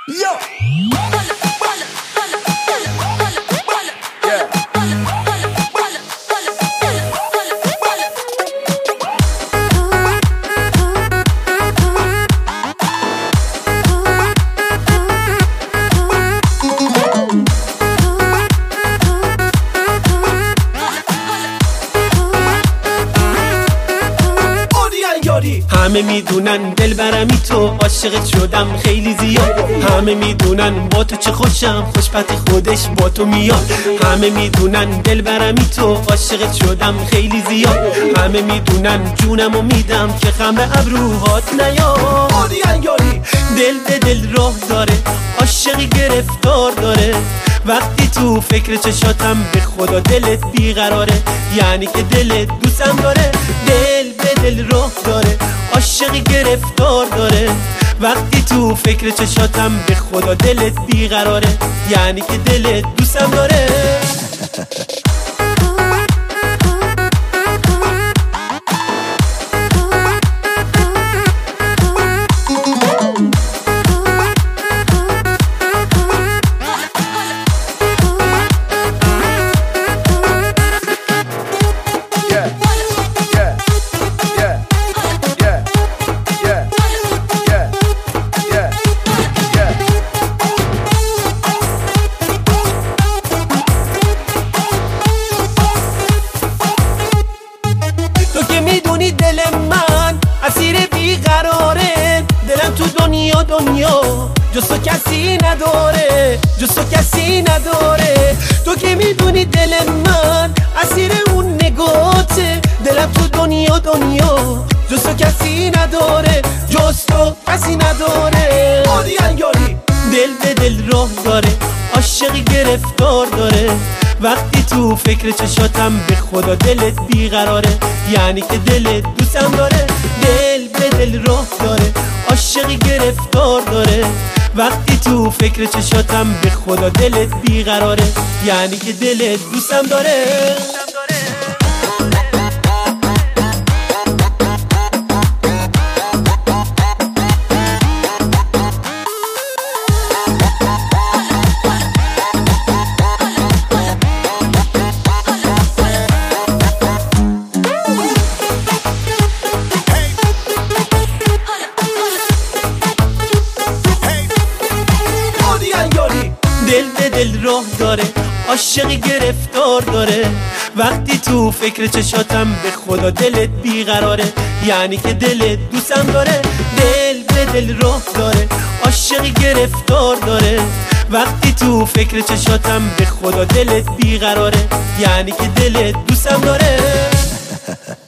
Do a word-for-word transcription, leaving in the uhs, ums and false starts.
Yo. همه میدونن دلبرمی تو، عاشقت شدم خیلی زیاد. همه میدونن با تو چه خوشم، خوشبختی خودش با تو میاد. همه میدونن دلبرمی تو، عاشقت شدم خیلی زیاد. همه میدونن جونمو میدم که خم به ابروهات نیاد. دل به دل راه داره، عاشقی گرفتار داره. وقتی تو فکر چشاتم به خدا دلت بیقراره، یعنی که دلت دوستم داره. دل به دل راه داره، عاشقی گرفتار داره. وقتی تو فکر چشاتم به خدا دلت بیقراره، یعنی که دلت دوستم داره. دل من اسیر بیقراره، دلم تو دنیا دنیا جز تو کسی نداره، جز تو کسی نداره. تو که میدونی دل من اسیر اون نگاته، دلم تو دنیا دنیا جز تو کسی نداره، جز تو کسی نداره. دل به دل راه داره، عاشقی گرفتار داره. وقتی تو فکر چشاتم به خدا دلت بیقراره، یعنی که دلت دوستم داره. دل به دل راه داره، عاشقی گرفتار داره. وقتی تو فکر چشاتم به خدا دلت بیقراره، یعنی که دلت دوستم داره. دل به دل راه داره، عاشقی گرفتار داره. وقتی تو فکر چشاتم به خدا دلت بیقراره، یعنی که دلت دوستم داره. دل به دل راه داره، عاشقی گرفتار داره. وقتی تو فکر چشاتم به خدا دلت بیقراره، یعنی که دلت دوستم داره.